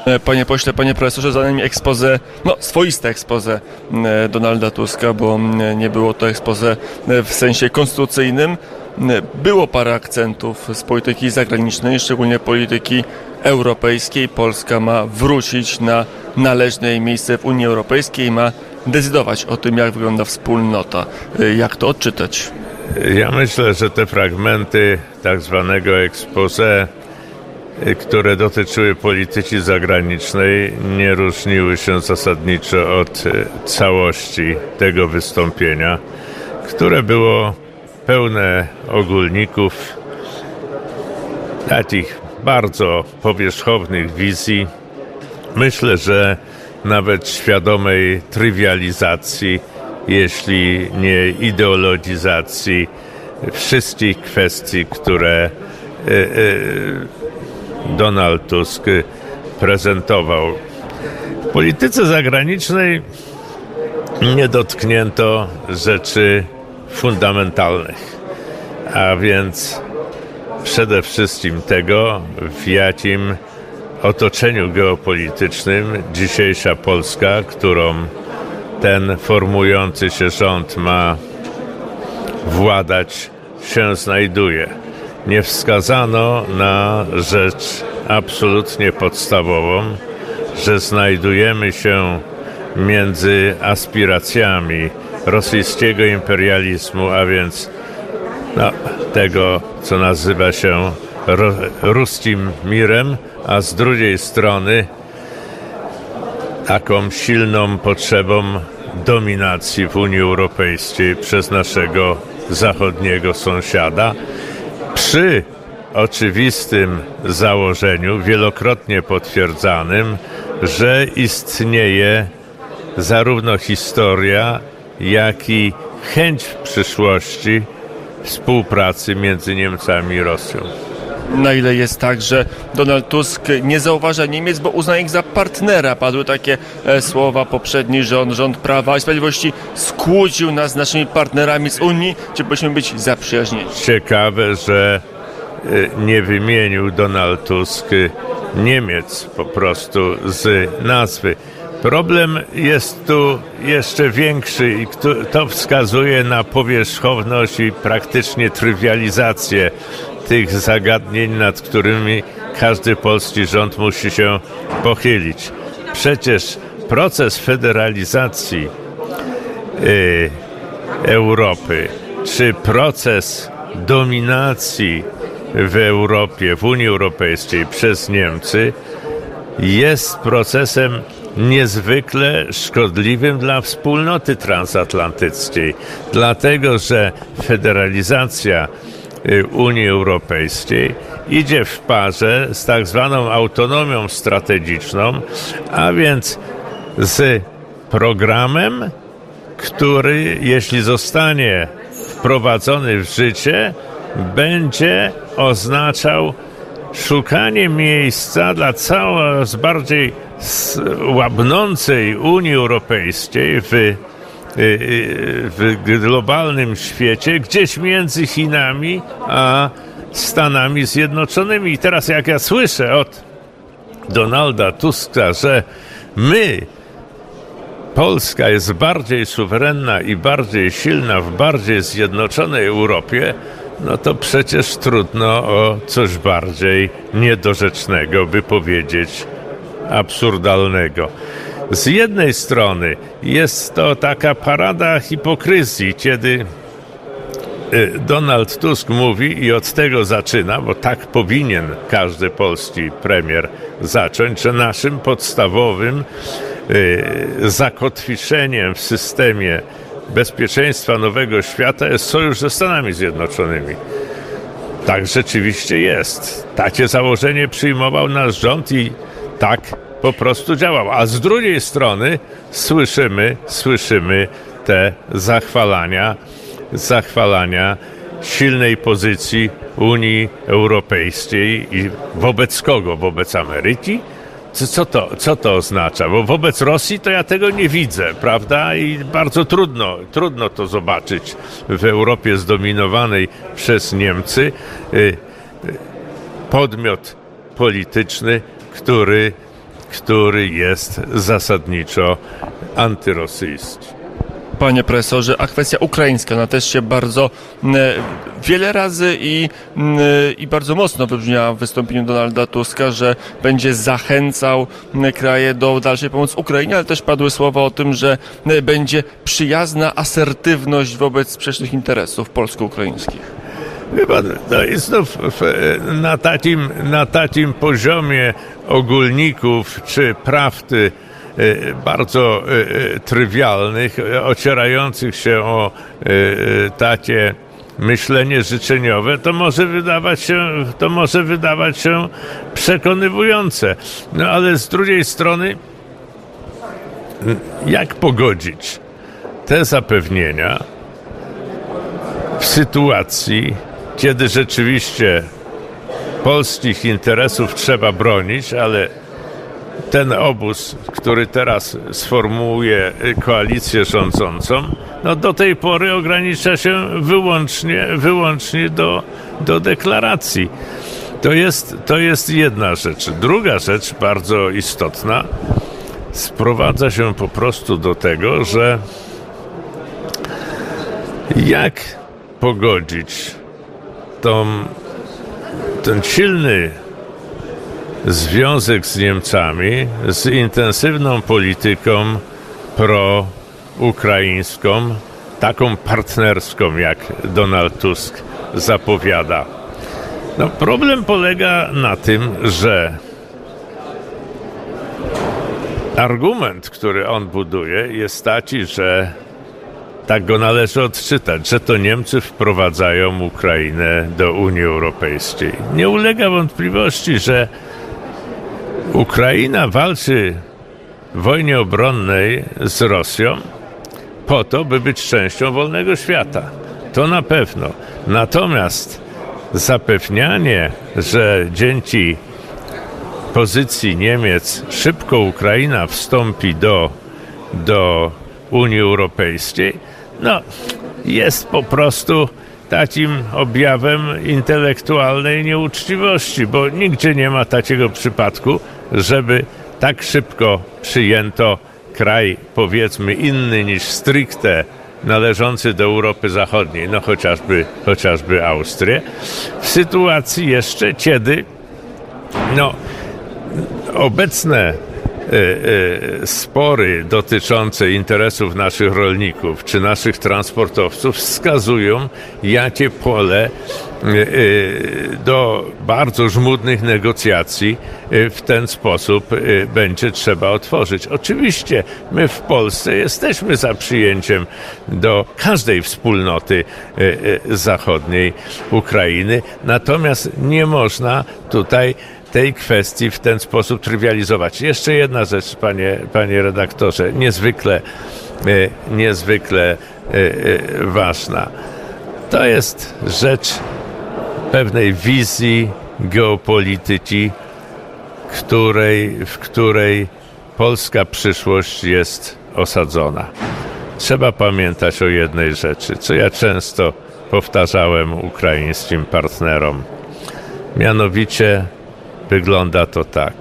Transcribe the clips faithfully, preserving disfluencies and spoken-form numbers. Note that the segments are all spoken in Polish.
Panie pośle, panie profesorze, za nami expose, no swoiste expose Donalda Tuska, bo nie było to expose w sensie konstytucyjnym. Było parę akcentów z polityki zagranicznej, szczególnie polityki europejskiej. Polska ma wrócić na należne jej miejsce w Unii Europejskiej, ma decydować o tym, jak wygląda wspólnota. Jak to odczytać? Ja myślę, że te fragmenty tak zwanego expose, które dotyczyły polityki zagranicznej, nie różniły się zasadniczo od całości tego wystąpienia, które było pełne ogólników, takich bardzo powierzchownych wizji. Myślę, że nawet świadomej trywializacji, jeśli nie ideologizacji wszystkich kwestii, które y, y, Donald Tusk prezentował. W polityce zagranicznej nie dotknięto rzeczy fundamentalnych, a więc przede wszystkim tego, w jakim otoczeniu geopolitycznym dzisiejsza Polska, którą ten formujący się rząd ma władać, się znajduje. Nie wskazano na rzecz absolutnie podstawową, że znajdujemy się między aspiracjami rosyjskiego imperializmu, a więc no, tego, co nazywa się ro, ruskim mirem, a z drugiej strony taką silną potrzebą dominacji w Unii Europejskiej przez naszego zachodniego sąsiada, przy oczywistym założeniu, wielokrotnie potwierdzanym, że istnieje zarówno historia, jak i chęć w przyszłości współpracy między Niemcami i Rosją. Na ile jest tak, że Donald Tusk nie zauważa Niemiec, bo uzna ich za partnera? Padły takie e, słowa. Poprzedni rząd, rząd Prawa i Sprawiedliwości skłócił nas z naszymi partnerami z Unii, gdzie powinniśmy być zaprzyjaźnieni. Ciekawe, że e, nie wymienił Donald Tusk Niemiec po prostu z nazwy. Problem jest tu jeszcze większy i to wskazuje na powierzchowność i praktycznie trywializację tych zagadnień, nad którymi każdy polski rząd musi się pochylić. Przecież proces federalizacji y, Europy, czy proces dominacji w Europie, w Unii Europejskiej przez Niemcy jest procesem niezwykle szkodliwym dla wspólnoty transatlantyckiej, dlatego że federalizacja Unii Europejskiej idzie w parze z tak zwaną autonomią strategiczną, a więc z programem, który, jeśli zostanie wprowadzony w życie, będzie oznaczał szukanie miejsca dla coraz bardziej łabnącej Unii Europejskiej w, w globalnym świecie, gdzieś między Chinami a Stanami Zjednoczonymi. I teraz jak ja słyszę od Donalda Tuska, że my, Polska jest bardziej suwerenna i bardziej silna w bardziej zjednoczonej Europie, no to przecież trudno o coś bardziej niedorzecznego, by powiedzieć absurdalnego. Z jednej strony jest to taka parada hipokryzji, kiedy Donald Tusk mówi i od tego zaczyna, bo tak powinien każdy polski premier zacząć, że naszym podstawowym zakotwiczeniem w systemie bezpieczeństwa nowego świata jest sojusz ze Stanami Zjednoczonymi. Tak rzeczywiście jest. Takie założenie przyjmował nasz rząd i tak po prostu działał. A z drugiej strony słyszymy, słyszymy te zachwalania, zachwalania silnej pozycji Unii Europejskiej i wobec kogo? Wobec Ameryki? Co to, co to oznacza? Bo wobec Rosji to ja tego nie widzę, prawda? I bardzo trudno, trudno to zobaczyć w Europie zdominowanej przez Niemcy. Podmiot polityczny, który, który jest zasadniczo antyrosyjski. Panie profesorze, a kwestia ukraińska, ona też się bardzo e, wiele razy i, e, i bardzo mocno wybrzmiała w wystąpieniu Donalda Tuska, że będzie zachęcał kraje do dalszej pomocy Ukrainie, ale też padły słowa o tym, że e, będzie przyjazna asertywność wobec sprzecznych interesów polsko-ukraińskich. Chyba to jest znów na takim, na takim poziomie ogólników czy prawdy bardzo trywialnych, ocierających się o takie myślenie życzeniowe, to może wydawać się, to może wydawać się przekonywujące. No ale z drugiej strony, jak pogodzić te zapewnienia w sytuacji, kiedy rzeczywiście polskich interesów trzeba bronić, ale ten obóz, który teraz sformułuje koalicję rządzącą, no do tej pory ogranicza się wyłącznie, wyłącznie do, do deklaracji. To jest, to jest jedna rzecz. Druga rzecz, bardzo istotna, sprowadza się po prostu do tego, że jak pogodzić tą, ten silny związek z Niemcami z intensywną polityką proukraińską, taką partnerską, jak Donald Tusk zapowiada. No, problem polega na tym, że argument, który on buduje, jest taki, że tak go należy odczytać, że to Niemcy wprowadzają Ukrainę do Unii Europejskiej. Nie ulega wątpliwości, że Ukraina walczy w wojnie obronnej z Rosją po to, by być częścią wolnego świata. To na pewno. Natomiast zapewnianie, że dzięki pozycji Niemiec szybko Ukraina wstąpi do, do Unii Europejskiej, no jest po prostu takim objawem intelektualnej nieuczciwości, bo nigdzie nie ma takiego przypadku, żeby tak szybko przyjęto kraj, powiedzmy, inny niż stricte należący do Europy Zachodniej, no chociażby, chociażby Austrię, w sytuacji jeszcze, kiedy no, obecne y, y, spory dotyczące interesów naszych rolników czy naszych transportowców wskazują, jakie pole y, y, do bardzo żmudnych negocjacji y, w ten sposób y, będzie trzeba otworzyć. Oczywiście my w Polsce jesteśmy za przyjęciem do każdej wspólnoty y, y, zachodniej Ukrainy, natomiast nie można tutaj tej kwestii w ten sposób trywializować. Jeszcze jedna rzecz, panie, panie redaktorze, niezwykle, y, niezwykle y, y, ważna. To jest rzecz pewnej wizji geopolityki, której, w której polska przyszłość jest osadzona. Trzeba pamiętać o jednej rzeczy, co ja często powtarzałem ukraińskim partnerom. Mianowicie wygląda to tak.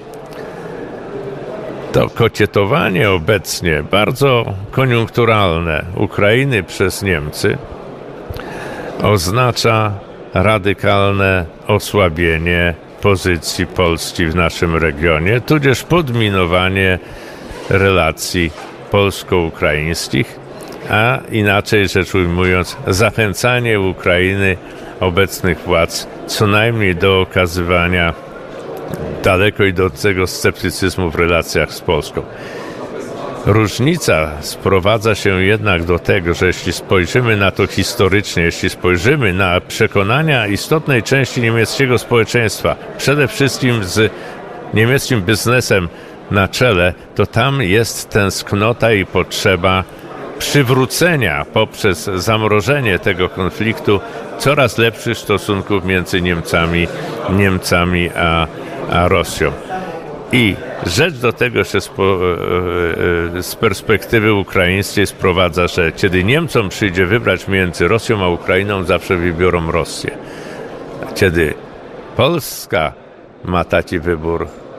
To kocietowanie obecnie, bardzo koniunkturalne Ukrainy przez Niemcy oznacza radykalne osłabienie pozycji Polski w naszym regionie, tudzież podminowanie relacji polsko-ukraińskich, a inaczej rzecz ujmując, zachęcanie Ukrainy obecnych władz co najmniej do okazywania daleko idącego sceptycyzmu w relacjach z Polską. Różnica sprowadza się jednak do tego, że jeśli spojrzymy na to historycznie, jeśli spojrzymy na przekonania istotnej części niemieckiego społeczeństwa, przede wszystkim z niemieckim biznesem na czele, to tam jest tęsknota i potrzeba przywrócenia poprzez zamrożenie tego konfliktu coraz lepszych stosunków między Niemcami, Niemcami a, a Rosją. I rzecz do tego się z, po, z perspektywy ukraińskiej sprowadza, że kiedy Niemcom przyjdzie wybrać między Rosją a Ukrainą, zawsze wybiorą Rosję. Kiedy Polska ma taki wybór,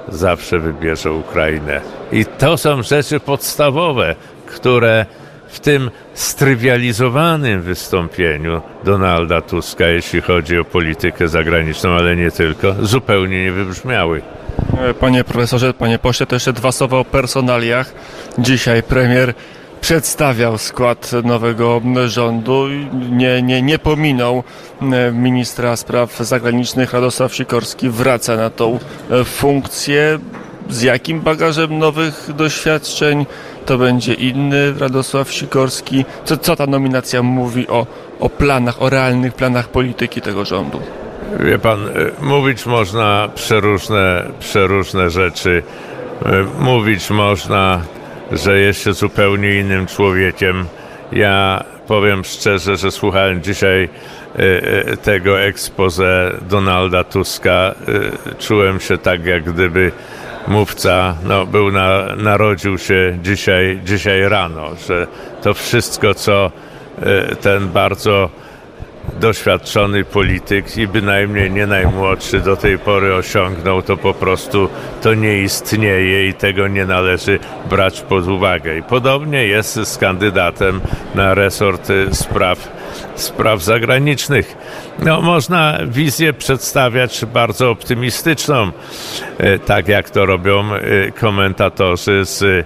zawsze wybierze Ukrainę. I to są rzeczy podstawowe, które w tym strywializowanym wystąpieniu Donalda Tuska, jeśli chodzi o politykę zagraniczną, ale nie tylko, zupełnie nie wybrzmiały. Panie profesorze, panie pośle, to jeszcze dwa słowa o personaliach. Dzisiaj premier przedstawiał skład nowego rządu. Nie, nie, nie pominął ministra spraw zagranicznych. Radosław Sikorski wraca na tą funkcję. Z jakim bagażem nowych doświadczeń? To będzie inny Radosław Sikorski. Co, co ta nominacja mówi o, o planach, o realnych planach polityki tego rządu? Wie pan, mówić można przeróżne, przeróżne rzeczy. Mówić można, że jest się zupełnie innym człowiekiem. Ja powiem szczerze, że słuchałem dzisiaj tego exposé Donalda Tuska. Czułem się tak, jak gdyby mówca no, był na, narodził się dzisiaj, dzisiaj rano, że to wszystko, co ten bardzo doświadczony polityk i bynajmniej nie najmłodszy do tej pory osiągnął, to po prostu to nie istnieje i tego nie należy brać pod uwagę. I podobnie jest z kandydatem na resort spraw, spraw zagranicznych. No, można wizję przedstawiać bardzo optymistyczną, tak jak to robią komentatorzy z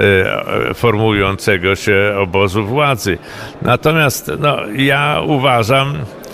formującego się obozu władzy. Natomiast no, ja uważam,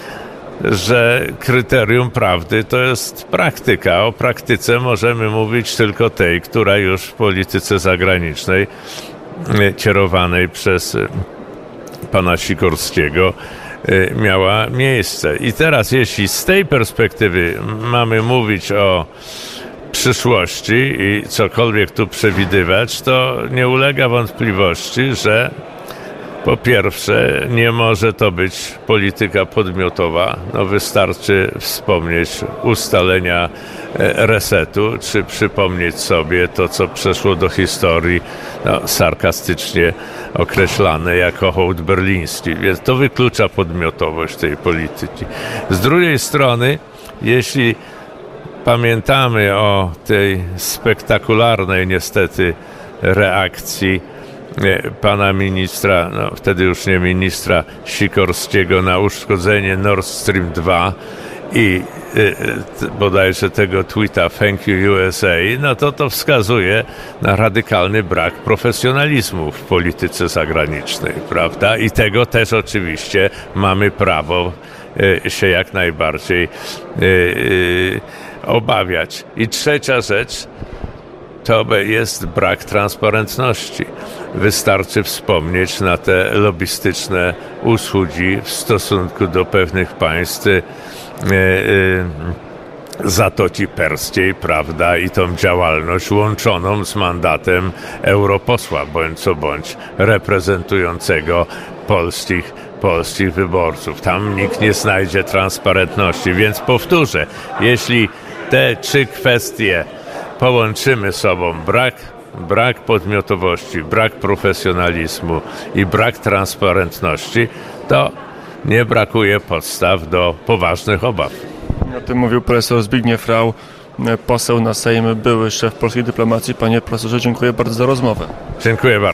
że kryterium prawdy to jest praktyka. O praktyce możemy mówić tylko tej, która już w polityce zagranicznej kierowanej przez pana Sikorskiego miała miejsce. I teraz, jeśli z tej perspektywy mamy mówić o przyszłości i cokolwiek tu przewidywać, to nie ulega wątpliwości, że po pierwsze nie może to być polityka podmiotowa. No wystarczy wspomnieć ustalenia resetu, czy przypomnieć sobie to, co przeszło do historii, no, sarkastycznie określane jako hołd berliński. Więc to wyklucza podmiotowość tej polityki. Z drugiej strony, jeśli pamiętamy o tej spektakularnej niestety reakcji pana ministra, no wtedy już nie ministra Sikorskiego, na uszkodzenie Nord Stream dwa i y, bodajże tego tweeta Thank you U S A, no to to wskazuje na radykalny brak profesjonalizmu w polityce zagranicznej, prawda? I tego też oczywiście mamy prawo y, się jak najbardziej y, y, obawiać. I trzecia rzecz to jest brak transparentności. Wystarczy wspomnieć na te lobbystyczne usługi w stosunku do pewnych państw e, e, Zatoki Perskiej, prawda, i tą działalność łączoną z mandatem europosła, bądź co bądź, reprezentującego polskich polskich wyborców. Tam nikt nie znajdzie transparentności, więc powtórzę, jeśli te trzy kwestie połączymy sobą, brak, brak podmiotowości, brak profesjonalizmu i brak transparentności, to nie brakuje podstaw do poważnych obaw. O tym mówił profesor Zbigniew Rau, poseł na Sejm, były szef polskiej dyplomacji. Panie profesorze, dziękuję bardzo za rozmowę. Dziękuję bardzo.